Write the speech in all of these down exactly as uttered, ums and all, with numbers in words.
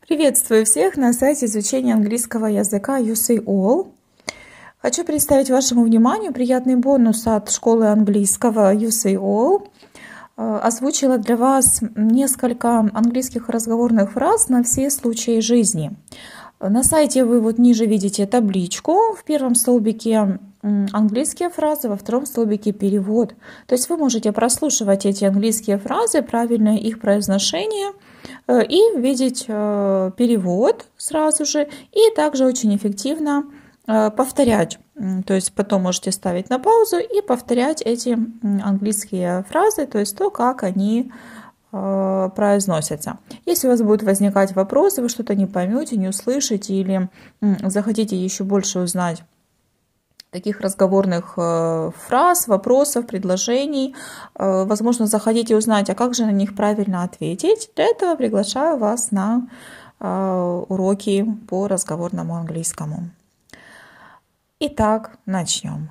Приветствую всех на сайте изучения английского языка ю эс эй All. Хочу представить вашему вниманию приятный бонус от школы английского ю эс эй All. Озвучила для вас несколько английских разговорных фраз на все случаи жизни. На сайте вы вот ниже видите табличку. В первом столбике английские фразы, во втором столбике перевод. То есть вы можете прослушивать эти английские фразы, правильное их произношение и видеть перевод сразу же. И также очень эффективно повторять. То есть потом можете ставить на паузу и повторять эти английские фразы, то есть то, как они произносятся. Если у вас будут возникать вопросы, вы что-то не поймете, не услышите или захотите еще больше узнать таких разговорных фраз, вопросов, предложений, возможно, захотите узнать, а как же на них правильно ответить, для этого приглашаю вас на уроки по разговорному английскому. Итак, начнем.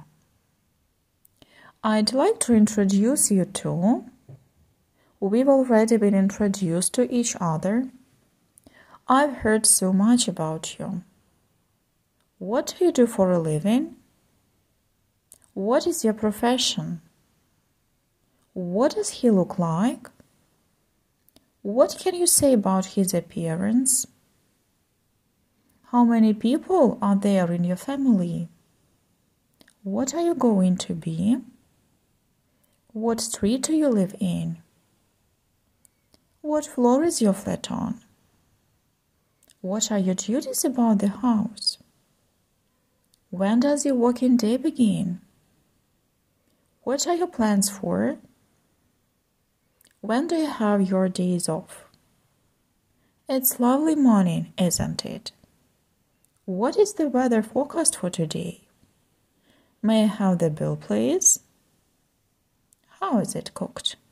I'd like to introduce you to. We've already been introduced to each other. I've heard so much about you. What do you do for a living? What is your profession? What does he look like? What can you say about his appearance? How many people are there in your family? What are you going to be? What street do you live in? What floor is your flat on? What are your duties about the house? When does your working day begin? What are your plans for? When do you have your days off? It's lovely morning, isn't it? What is the weather forecast for today? May I have the bill, please? How is it cooked?